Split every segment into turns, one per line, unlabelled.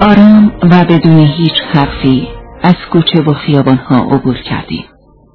آرام و بدون هیچ حرفی از کوچه و خیابانها عبور کردیم.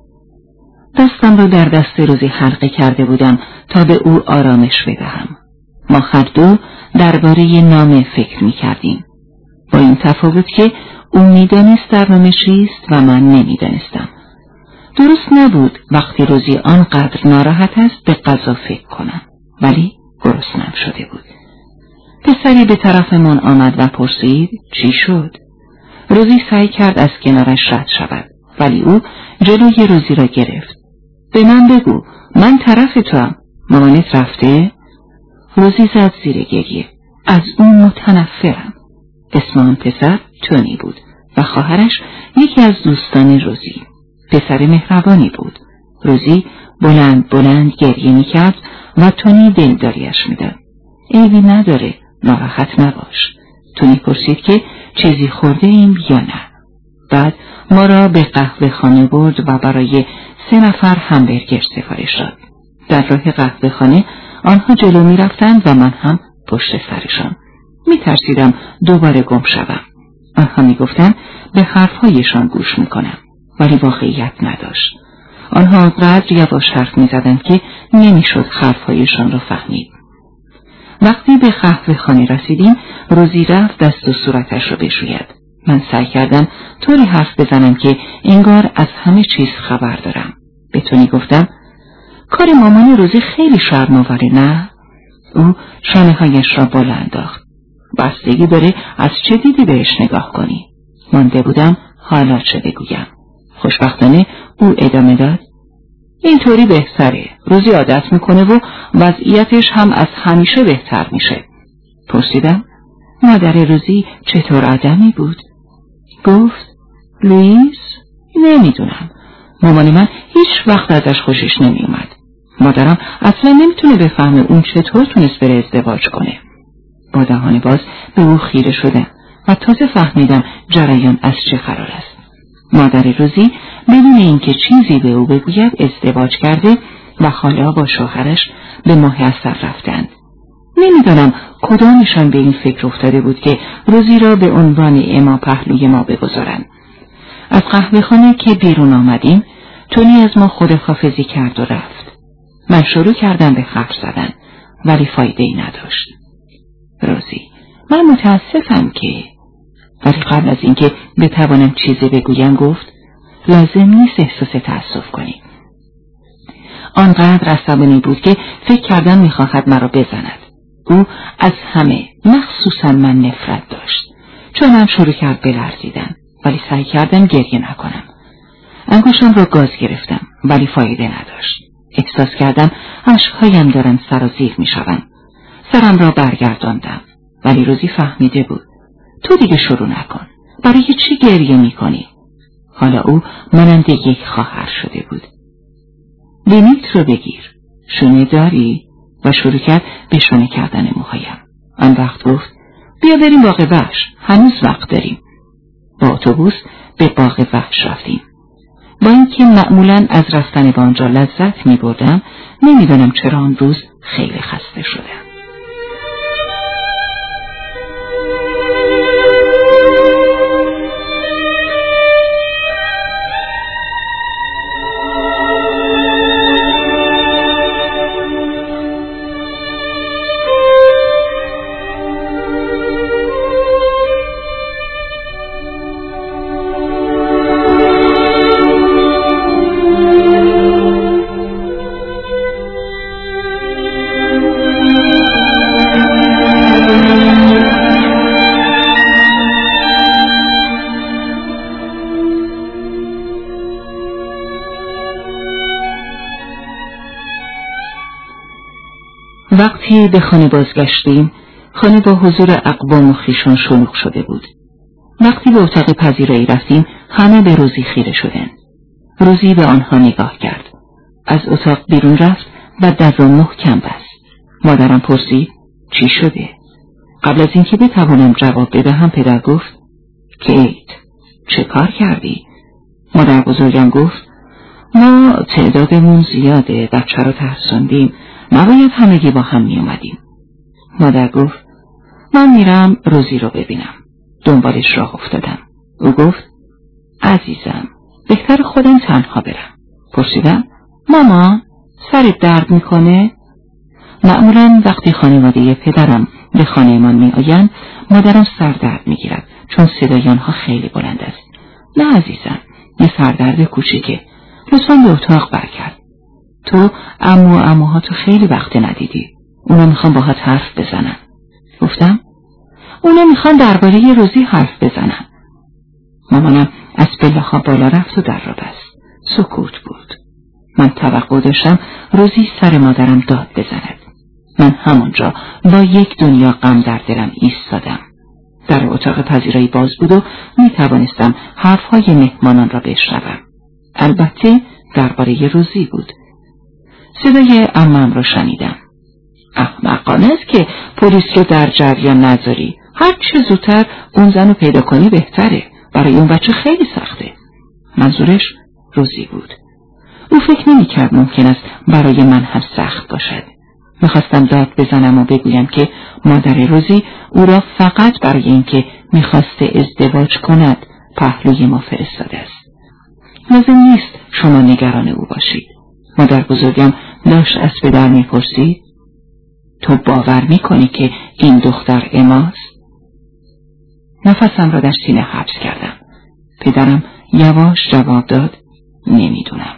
دستم را در دست روزی حلقه کرده بودم تا به او آرامش بدهم. ما هر دو درباره نامه فکر می کردیم، با این تفاوت که او می دانست نامه چیست و من نمی دانستم. درست نبود وقتی روزی آنقدر ناراحت است به غذا فکر کنم، ولی گرسنه‌ام شده بود. پسری به طرفمان آمد و پرسید چی شد؟ روزی سعی کرد از کنارش رد شود، ولی او جلوی روزی را گرفت. به من بگو، من طرف توام. مامانت رفته؟ روزی زد زیر گریه. از اون متنفرم. اسم آن پسر تونی بود و خواهرش یکی از دوستان روزی. پسر مهربانی بود. روزی بلند بلند گریه میکرد و تونی دلداریش میداد. عیبی نداره، ناراحت نباش. تونی پرسید که چیزی خورده ایم یا نه. بعد ما را به قهوه خانه برد و برای 3 نفر همبرگر سفارش داد. در راه قهوه خانه آنها جلو می رفتند و من هم پشت سرشان. می ترسیدم دوباره گم شوم. آنها می گفتند به حرفهایشان گوش می کنم، ولی واقعیت نداشت. آنها آنقدر یواش حرف می زدند که نمی شد حرفهایشان را فهمید. وقتی به قهوه خانه رسیدیم، روزی رفت دست و صورتش را بشوید. من سعی کردم طوری حرف بزنم که انگار از همه چیز خبر دارم. به تونی گفتم کار مامان روزی خیلی شرم‌آوره نه؟ او شانه‌هایش را بالا انداخت. بستگی داره از چه دیدی بهش نگاه کنی. مانده بودم حالا چه بگویم. خوشبختانه او ادامه داد اینطوری بهتره. روزی عادت میکنه و وضعیتش هم از همیشه بهتر میشه. پرسیدم مادر روزی چطور آدمی بود؟ گفت لوئیس نمیدونم. مامان من هیچ وقت ازش خوشش نمیومد. مادرم اصلا نمیتونه بفهمه اون چطور تونست بره ازدواج کنه. با دهان باز به او خیره شدم و تازه فهمیدم جریان از چه قرار است. مادر روزی بدون اینکه چیزی به او بگوید ازدواج کرده و حالا با شوهرش به ماه عسل رفتند. نمیدانم کدامشان به این فکر افتاده بود که روزی را به عنوان اما پهلوی ما بگذارند. از قهوه خانه که بیرون آمدیم، تونی از ما خداحافظی کرد و رفت. من شروع کردم به حرف زدن، ولی فایده ای نداشت. روزی، من متاسفم که... ولی قبل از اینکه بتوانم چیزی بگویم گفت لازم نیست احساس تأسف کنی. آنقدر عصبانی بود که فکر کردم میخواهد مرا بزند. او از همه مخصوصا من نفرت داشت. چون هم شروع کرد بلرزیدن، ولی سعی کردم گریه نکنم. انگشتم را گاز گرفتم، ولی فایده نداشت. احساس کردم اشکهایم دارن سرازیر میشوند. سرم را برگرداندم، ولی روزی فهمیده بود. تو دیگه شروع نکن. برای چی گریه میکنی؟ حالا او مانند یک خواهر شده بود. لیمیت رو بگیر. شونه داری؟ و شروع کرد به شونه کردن موهایم. آن وقت گفت بیا بریم باغ وحش، هنوز وقت داریم. با اتوبوس به باغ وحش رفتیم. با اینکه معمولاً از رفتن به آنجا لذت می بردم، نمیدانم چرا آن روز خیلی خسته شدم. وقتی به خانه بازگشتیم، خانه با حضور اقوام و خویشان شلوغ شده بود. وقتی به اتاق پذیرایی رفتیم، همه به روزی خیره شدند. روزی به آنها نگاه کرد. از اتاق بیرون رفت و در را محکم بست. مادرم پرسید چی شده؟ قبل از اینکه بتوانم جواب بدهم پدر گفت کیت چه کار کردی؟ مادر بزرگم گفت ما تعدادمون زیاده، بچه رو ترساندیم، نباید همگی با هم می اومدیم. مادر گفت من میرم روزی رو ببینم. دنبالش راه افتادم. او گفت عزیزم بهتر خودم تنها برم. پرسیدم مامان سرت درد میکنه؟ معمولا وقتی خانواده پدرم به خانه‌مان می آیند مادرم سردرد میگیرد چون صدای آنها خیلی بلند است. نه عزیزم یه سردرد کوچیکه. لطفاً به اتاق برگرد. تو عمو و عموهاتو خیلی وقت ندیدی. اونا میخوان باهات حرف بزنن. گفتم اونا میخوان درباره روزی حرف بزنن. مامانم از پله‌ها بالا رفت و در را بست. سکوت بود. من توقع داشتم روزی سر مادرم داد بزند. من همونجا با یک دنیا غم در دلم ایستادم. در اتاق پذیرایی باز بود و می توانستم حرفهای مهمانان را بشنوم. البته درباره روزی بود. صدای عمم را شنیدم. احمقانه است که پلیس رو در جریان نذاری. هر چه زودتر اون زن رو پیدا کنی بهتره. برای اون بچه خیلی سخته. منظورش روزی بود. او فکر نمی کرد ممکن است برای من هم سخت باشد. میخواستم داد بزنم و بگویم که مادر روزی او را فقط برای اینکه میخواسته ازدواج کند پهلوی ما فرستاده است. لازم نیست شما نگران او باشید. مادر بزرگم داشت از پدر میپرسید تو باور میکنی که این دختر اماست؟ نفسم را در سینه حبس کردم. پدرم یواش جواب داد نمیدونم.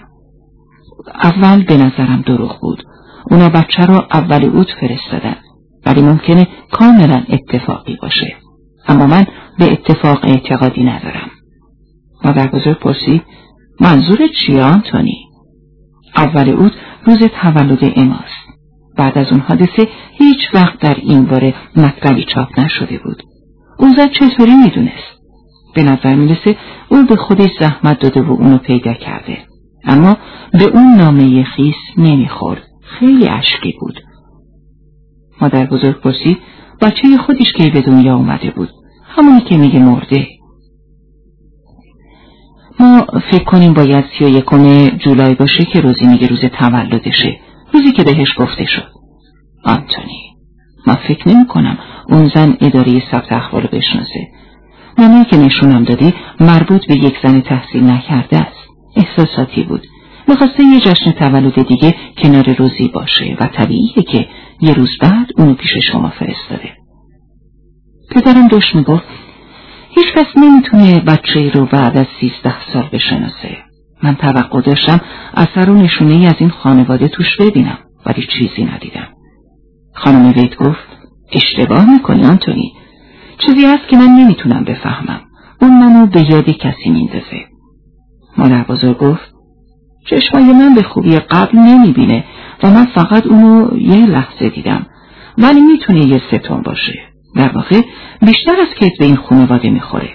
اول به نظرم دروغ بود. اونا بچه را اول عود فرستادن ولی ممکنه کاملا اتفاقی باشه. اما من به اتفاق اعتقادی ندارم. مادر بزرگ پرسید منظورت چیه آنتونی؟ اول عود روز تولد اماست. بعد از اون حادثه هیچ وقت در این باره مطلبی چاپ نشده بود. اون زن چطوری میدونست؟ به نظر میرسه اون به خودش زحمت داده و اونو پیدا کرده. اما به اون نامه خیس نمیخورد. خیلی اشکی بود. مادر بزرگ پرسید بچه خودش که به دنیا اومده بود. همونی که میگه مرده. ما فکر کنیم باید 31 جولای باشه که روزی میگه روز تولدشه. روزی که بهش گفته شد. آنتونی من فکر نمی کنم اون زن اداره ثبت احوالو بشناسه. نامه‌ای که نشونم دادی مربوط به یک زن تحصیل نکرده است. احساساتی بود. میخواسته یه جشن تولد دیگه کنار روزی باشه و طبیعیه که یه روز بعد اونو پیش شما فرستاده. پدرم داشت میگفت هیچ کس نمیتونه بچه‌ای رو بعد از 13 سال بشناسه. من توقع داشتم اثر و نشونه‌ای از این خانواده توش ببینم ولی چیزی ندیدم. خانم وید گفت اشتباه میکنی آنتونی. چیزی هست که من نمیتونم بفهمم. اون منو به یاد کسی میندازه. مادر بزرگ گفت چشمای من به خوبی قبل نمیبینه و من فقط اونو یه لحظه دیدم ولی میتونه یه ستون باشه. در واقع بیشتر از کیت به این خانواده میخوره.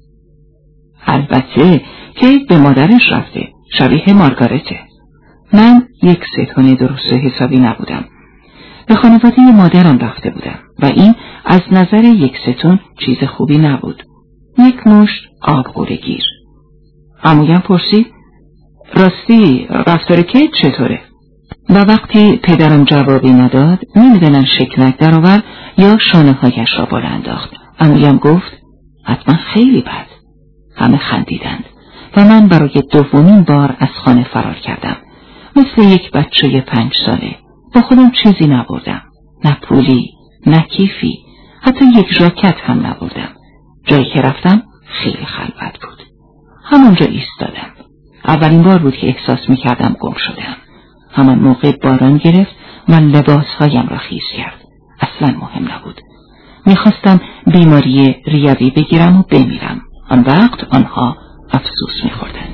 البته کیت به مادرش رفته. شبیه مارگارته. من یک ستون درست حسابی نبودم. به خانواده مادرم رفته بودم و این از نظر یک ستون چیز خوبی نبود. یک مشت آب گورگیر. عمویم پرسید راستی رفتار کیت چطوره؟ و وقتی پدرم جوابی نداد نمیدونم شکلک در آورد یا شانه هایش را بالا انداخت. عمویم گفت حتما خیلی بد. همه خندیدند و من برای دومین بار از خانه فرار کردم. مثل یک بچه 5 ساله. با خودم چیزی نبردم. نه پولی، نه کیفی، حتی یک ژاکت هم نبردم. جایی که رفتم خیلی خلوت بود. همونجا ایستادم. اولین بار بود که احساس میکردم گم شدم. همان موقع باران گرفت و لباسهایم را خیس کرد. اصلا مهم نبود. میخواستم بیماری ریوی بگیرم و بمیرم. آن وقت آنها افسوس میخوردند.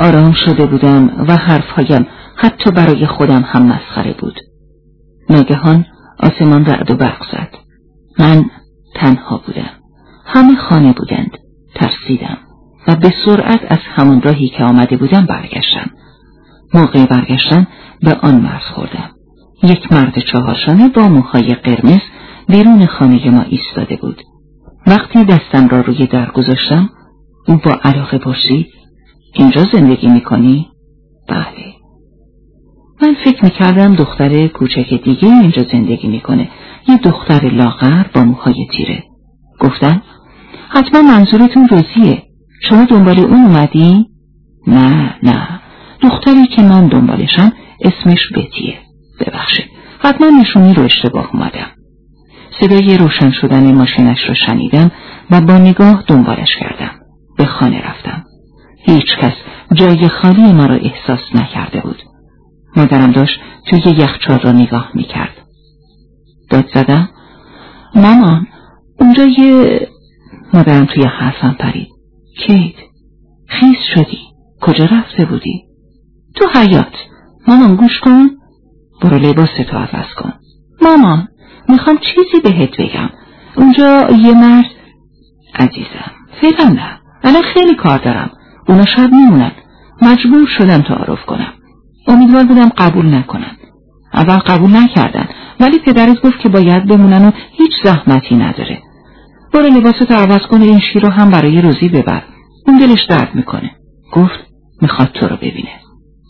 آرام شده بودم و حرفهایم حتی برای خودم هم مسخره بود. ناگهان آسمان رعد و برق زد. من تنها بودم. همه خانه بودند. ترسیدم و به سرعت از همان راهی که آمده بودم برگشتم. موقع برگشتن به آن مرز خوردم. یک مرد چهارشانه با موهای قرمز بیرون خانه ما ایستاده بود. وقتی دستم را روی در گذاشتم، او با علاقه پرسید: اینجا زندگی میکنی؟ بله. من فکر میکردم دختر کوچک دیگه اینجا زندگی میکنه، یه دختر لاغر با موهای تیره. گفتم: حتما منظورتون روزیه. شما دنبال اون اومدی؟ نه، دختری که من دنبالشم اسمش بتیه. ببخشید، حتما نشونی رو اشتباه اومدم. صدای روشن شدن ماشینش رو شنیدم و با نگاه دنبالش کردم. به خانه رفتم. هیچ کس جای خالی ما را احساس نکرده بود. مادرم داشت توی یخچال را نگاه میکرد. داد زدم: مامان، اونجا مادرم توی حرفم پرید: کیت، خیس شدی، کجا رفته بودی؟ تو حیاط. مامان گوش کن، برو لباستو عوض کن. مامان، میخوام چیزی بهت بگم. اونجا یه مرد. عزیزم، فعلا نه، الان خیلی کار دارم. اونا شب میمونن. مجبور شدم تعارف کنم. امیدوار بودم قبول نکنن. اول قبول نکردن، ولی پدرت گفت که باید بمونن و هیچ زحمتی نداره. برو لباستو عوض کن، این شیر رو هم برای روزی ببر. اون دلش درد میکنه. گفت میخواد تو رو ببینه.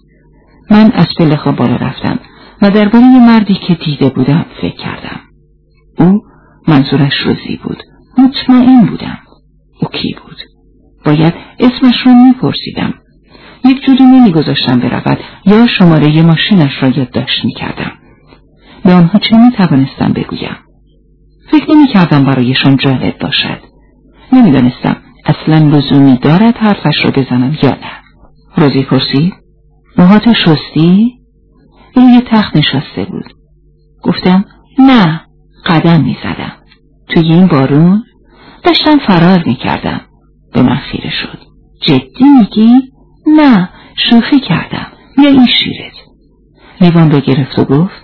من از پله‌ها بالا رفتم و درباره یه مردی که دیده بودم فکر کردم. او منظورش روزی بود. مطمئن بودم. او کی بود؟ باید اسمش رو میپرسیدم. یک جوری نمیگذاشتم برود یا شماره ماشینش را یادداشت میکردم. به آنها چه میتوانستم بگویم؟ فکر نمیکردم برایشان جالب باشد. نمیدانستم اصلا لزومی دارد حرفش را بزنم یا نه. روزی پرسید: موهاتو شستی؟ روی تخت نشسته بود. گفتم: نه، قدم میزدم. توی این بارون داشتم فرار میکردم. به من خیره شد. جدی میگی؟ نه، شوخی کردم. یا این شیرت. لیوان رو گرفت و گفت: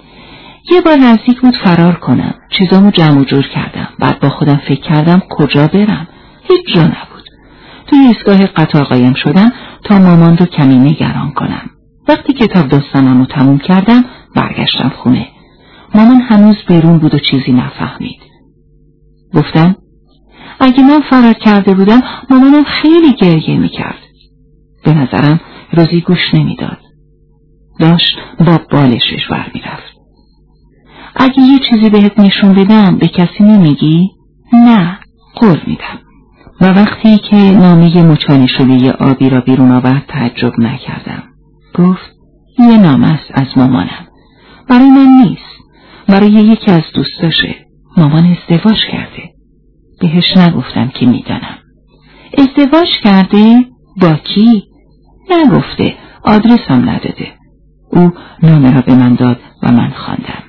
یه بار نزدیک بود فرار کنم. چیزامو جمع و جور کردم. بعد با خودم فکر کردم کجا برم. هیچ جا نبود. توی ایستگاه قطار قایم شدم تا مامان رو کمی نگران کنم. وقتی کتاب داستانمو تموم کردم برگشتم خونه. مامان هنوز بیرون بود و چیزی نفهمید. گفتم: اگه من فرار کرده بودم مامانم خیلی گریه میکرد. به نظرم روزی گوش نمیداد. داشت با بالشش ور میرفت. اگه یه چیزی بهت نشون بدم به کسی نمیگی؟ نه، قول میدم. و وقتی که نامه مچاله شده آبی را بیرون آورد تعجب نکردم. گفت: یه نامه است از مامانم. برای من نیست، برای یکی از دوستاشه. مامان ازدواج کرده. بهش نگفتم که میدانم. ازدواج کرده؟ با کی؟ نگفته، آدرسم نداده. او نامه را به من داد و من خواندم.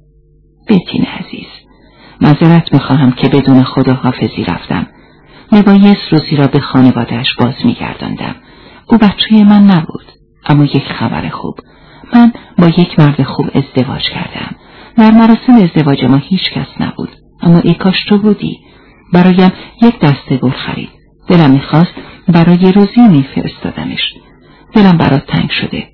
بتین عزیز، معذرت میخواهم که بدون خداحافظی رفتم. میبایست روزی را به خانواده‌اش باز میگرداندم. او بچه من نبود، اما یک خبر خوب. من با یک مرد خوب ازدواج کردم. در مراسم ازدواج ما هیچ کس نبود، اما ای کاش تو بودی. برایم یک دسته گل خرید. دلم میخواست برای روزی میفرستادمش. دلم برات تنگ شده.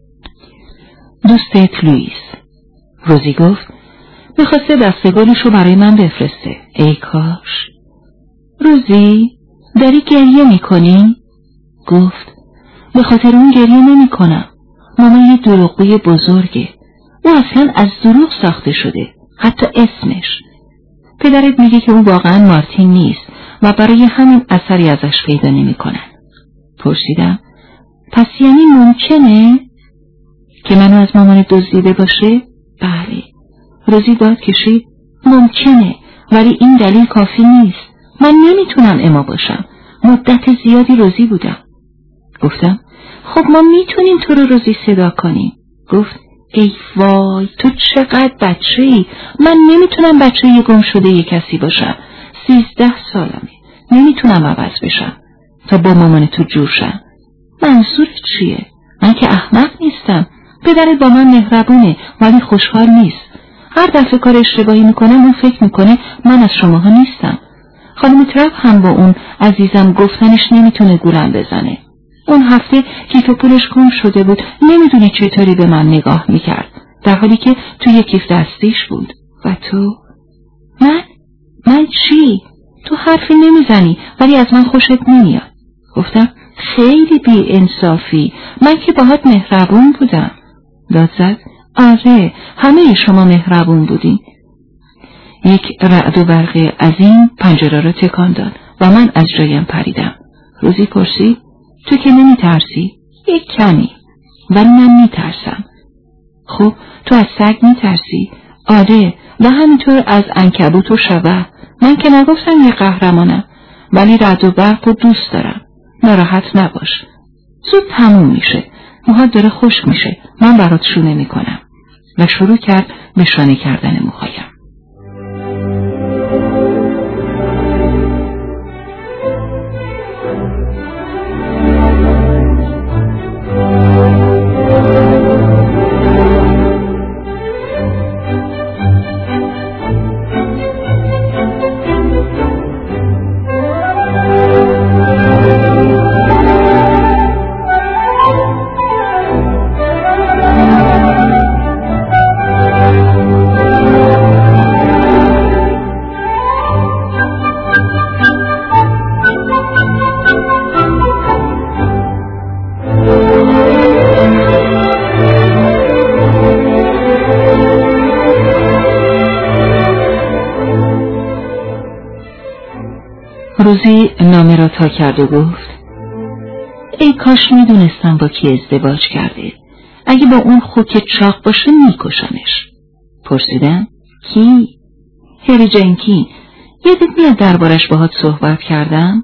دوستت لوئیس. روزی گفت: میخواسته دسته گلشو برای من بفرسته. ای کاش. روزی، داری گریه میکنی؟ گفت: به خاطر اون گریه نمیکنم. ماما یه دروغگوی بزرگه. او اصلا از دروغ ساخته شده، حتی اسمش. پدرت میگه که اون واقعا مارتین نیست و برای همین اثری ازش پیدا نمیکنن. پرسیدم: پس یعنی ممکنه که منو از مامان دزدیده باشه؟ بله. روزی داد کشید: ممکنه، ولی این دلیل کافی نیست. من نمیتونم اما باشم. مدت زیادی روزی بودم. گفتم: خب ما میتونیم تو رو روزی صدا کنیم. گفت: ای وای، تو چقدر بچه‌ای. من نمیتونم بچه گم شده یه کسی باشم. 13 سالمه. نمیتونم عوض بشم تا با مامان تو جور شم. منظورت چیه؟ من که احمق نیستم. پدرت با من مهربونه ولی خوشحال نیست. هر دفعه کار اشتباهی میکنم اون فکر میکنه من از شماها نیستم. خانم ترپ هم با اون عزیزم گفتنش نمیتونه گولم بزنه. اون هفته کیف پولش گم شده بود، نمیدونی چطوری به من نگاه میکرد در حالی که توی کیف دستیش بود. و تو؟ من چی؟ تو حرفی نمیزنی ولی از من خوشت نمیاد. گفتم خیلی بی انصافی، من که باهات مهربون بودم. داد زد آره همه شما مهربون بودین. یک رعد و برق عظیم پنجره را تکان داد و من از جایم پریدم. روزی پرسید تو که نمی ترسی؟ یک کمی، ولی من می ترسم. خب تو از سگ می ترسی؟ آره، و همینطور از عنکبوت و شبح. من که نگفتم یه قهرمانم، ولی رعد و برق رو دوست دارم. ناراحت نباش، زود تموم میشه، موهات داره خشک میشه، من برات شونه میکنم. و شروع کرد به شانه کردن موهایم. روزی نامه را تا کرد و گفت ای کاش میدونستم با کی ازدواج کرده. اگه با اون خوک چاق باشه میکشمش. پرسیدم کی؟ هری جنکین. یادت میاد دربارش باهات صحبت کردم؟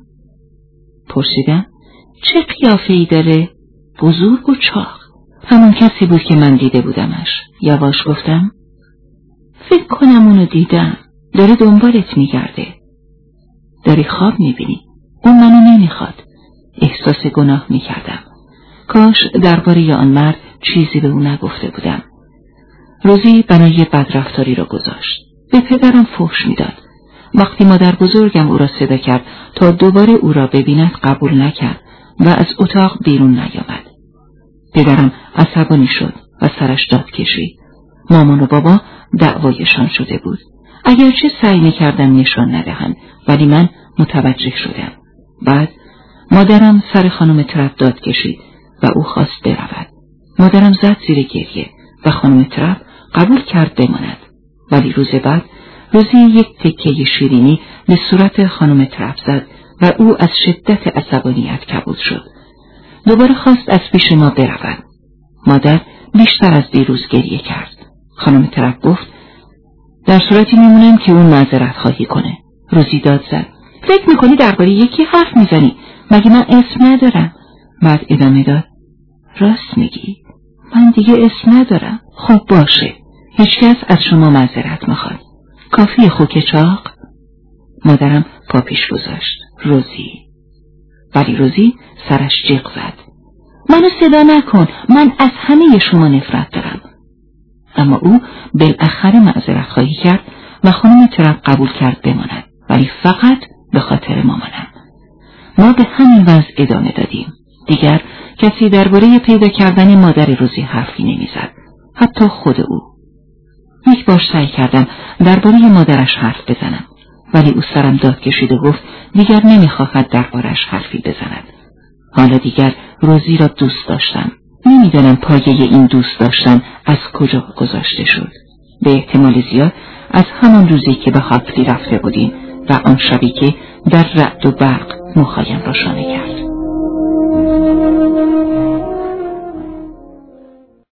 پرسیدم چه قیافه‌ای داره؟ بزرگ و چاق. همون کسی بود که من دیده بودمش. یواش گفتم فکر کنم اونو دیدم. داره دنبالت میگرده. داری خواب میبینی. اون منو نمیخواد. احساس گناه میکردم. کاش درباره آن مرد چیزی به اون نگفته بودم. روزی بنای بدرفتاری را گذاشت. به پدرم فحش میداد. وقتی مادر بزرگم او را صدا کرد تا دوباره او را ببیند قبول نکرد و از اتاق بیرون نیامد. پدرم عصبانی شد و سرش داد کشید. مامان و بابا دعوایشان شده بود. اگرچه سعی می‌کردم نشان ندهم، ولی من متوجه شدم. بعد مادرم سر خانم ترپ داد کشید و او خواست برود. مادرم زد زیر گریه و خانم ترپ قبول کرد بماند. ولی روز بعد روزی یک تکه شیرینی به صورت خانم ترپ زد و او از شدت عصبانیت کبود شد. دوباره خواست از پیش ما برود. مادر بیشتر از دیروز گریه کرد. خانم ترپ گفت در صورتی میمونم که اون معذرت خواهی کنه. روزی داد زد فکر میکنی درباره یکی حرف میزنی؟ مگه من اسم ندارم؟ بعد ادامه داد راست میگی، من دیگه اسم ندارم. خب باشه، هیچکس از شما معذرت میخواد. کافی خوک چاق؟ مادرم پا پیش گذاشت. روزی. ولی روزی سرش جیغ زد منو صدا نکن، من از همه شما نفرت دارم. اما او بالاخره معذرت خواهی کرد و خانم ترپ قبول کرد بماند، ولی فقط به خاطر مامانم. ما به همین وضع ادامه دادیم. دیگر کسی درباره پیدا کردن مادر روزی حرفی نمیزد، حتی خود او. یک بار سعی کردم درباره مادرش حرف بزنم، ولی او سرم داد کشید و گفت دیگر نمیخواهد دربارش حرفی بزند. حالا دیگر روزی را دوست داشتم. نمیدانم پایه این دوست داشتن از کجا گذاشته شد. به احتمال زیاد از همان روزی که به حفلی رفته بودیم و آن شبی که در رعد و برق موهایم را شانه کرد.